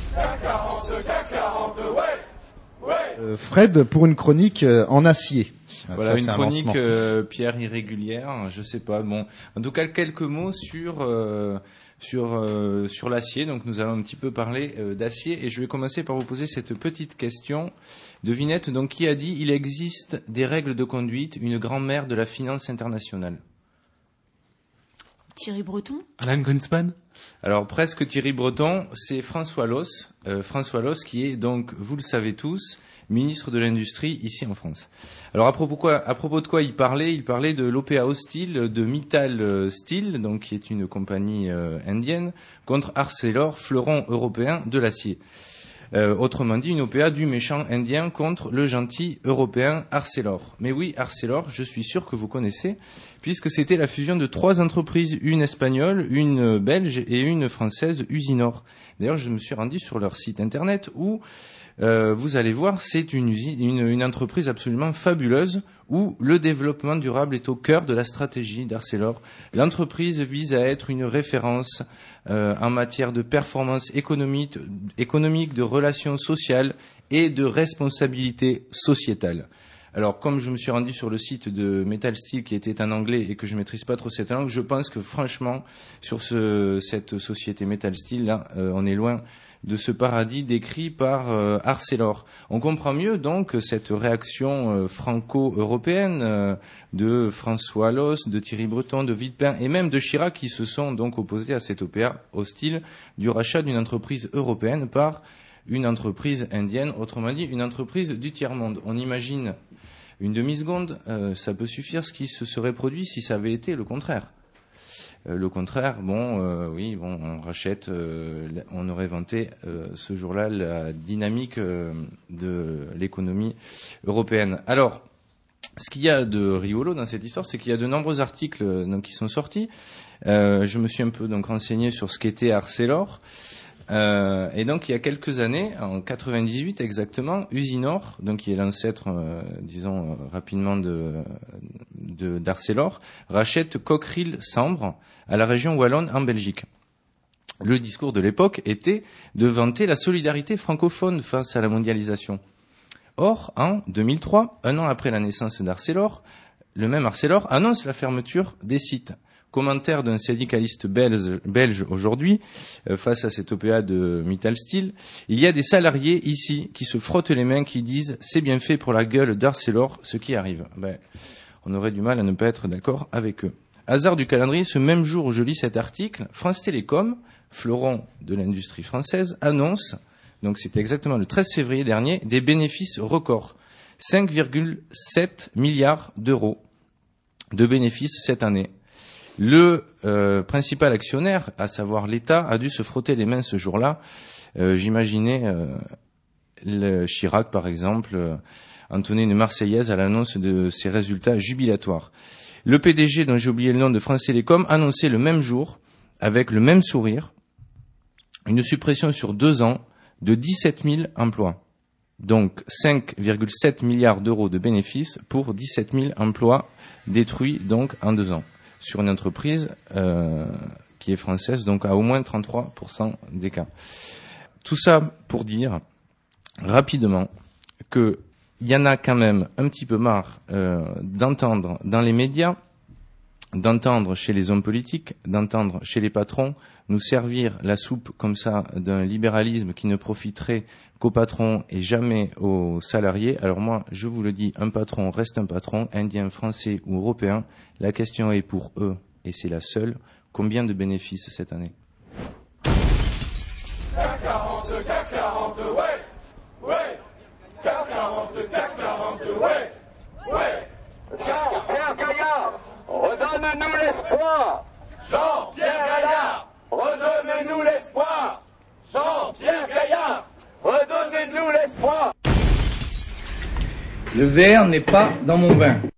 Fred, pour une chronique en acier. Voilà, ça, une c'est chronique pierre irrégulière, je sais pas. Bon, en tout cas quelques mots sur l'acier. Donc nous allons un petit peu parler d'acier et je vais commencer par vous poser cette petite question. Devinette, donc qui a dit il existe des règles de conduite, une grand-mère de la finance internationale? Thierry Breton. Alan Greenspan. Alors presque Thierry Breton, c'est François Loos. François Loos qui est donc, vous le savez tous, ministre de l'Industrie ici en France. Alors à propos de quoi il parlait? Il parlait de l'OPA hostile de Mittal Steel, donc qui est une compagnie indienne, contre Arcelor, fleuron européen de l'acier. Autrement dit, une OPA du méchant indien contre le gentil européen Arcelor. Mais oui, Arcelor, je suis sûr que vous connaissez, puisque c'était la fusion de 3 entreprises, une espagnole, une belge et une française, Usinor. D'ailleurs, je me suis rendu sur leur site internet où vous allez voir, c'est une entreprise absolument fabuleuse où le développement durable est au cœur de la stratégie d'Arcelor. L'entreprise vise à être une référence en matière de performance économique, de relations sociales et de responsabilité sociétale. Alors, comme je me suis rendu sur le site de Mittal Steel qui était en anglais et que je maîtrise pas trop cette langue, je pense que franchement, sur cette société Mittal Steel, là, on est loin de ce paradis décrit par Arcelor. On comprend mieux donc cette réaction franco-européenne de François Loos, de Thierry Breton, de Villepin et même de Chirac qui se sont donc opposés à cette OPA hostile du rachat d'une entreprise européenne par une entreprise indienne, autrement dit une entreprise du tiers-monde. On imagine une demi-seconde, ça peut suffire ce qui se serait produit si ça avait été le contraire. Le contraire, on rachète, on aurait vanté ce jour-là la dynamique de l'économie européenne. Alors, ce qu'il y a de rigolo dans cette histoire, c'est qu'il y a de nombreux articles qui sont sortis. Je me suis un peu donc renseigné sur ce qu'était Arcelor. Et donc il y a quelques années, en 98 exactement, Usinor, donc qui est l'ancêtre, rapidement d'Arcelor, rachète Cockerill Sambre à la région wallonne en Belgique. Le discours de l'époque était de vanter la solidarité francophone face à la mondialisation. Or, en 2003, un an après la naissance d'Arcelor, le même Arcelor annonce la fermeture des sites. Commentaire d'un syndicaliste belge aujourd'hui, face à cette OPA de Mittal Steel. Il y a des salariés ici qui se frottent les mains, qui disent « c'est bien fait pour la gueule d'Arcelor, ce qui arrive ». On aurait du mal à ne pas être d'accord avec eux. Hasard du calendrier, ce même jour où je lis cet article, France Télécom, fleuron de l'industrie française, annonce, donc c'était exactement le 13 février dernier, des bénéfices records. 5,7 milliards d'euros de bénéfices cette année. Le principal actionnaire, à savoir l'État, a dû se frotter les mains ce jour-là. J'imaginais Chirac, par exemple, entonner une Marseillaise à l'annonce de ces résultats jubilatoires. Le PDG, dont j'ai oublié le nom, de France Télécom, annonçait le même jour, avec le même sourire, une suppression sur 2 ans de 17 000 emplois. Donc 5,7 milliards d'euros de bénéfices pour 17 000 emplois détruits donc en 2 ans. Sur une entreprise qui est française, donc à au moins 33% des cas. Tout ça pour dire rapidement qu'il y en a quand même un petit peu marre d'entendre dans les médias, d'entendre chez les hommes politiques, d'entendre chez les patrons nous servir la soupe comme ça d'un libéralisme qui ne profiterait qu'aux patrons et jamais aux salariés. Alors moi, je vous le dis, un patron reste un patron, indien, français ou européen. La question est pour eux, et c'est la seule, combien de bénéfices cette année? CAC 40, CAC 40, ouais, ouais. CAC 40, CAC 40, ouais, ouais. Jean-Pierre Gaillard, redonne-nous l'espoir. Jean-Pierre Gaillard, redonnez-nous l'espoir. Jean-Pierre Gaillard, redonnez-nous l'espoir. Le verre n'est pas dans mon vin.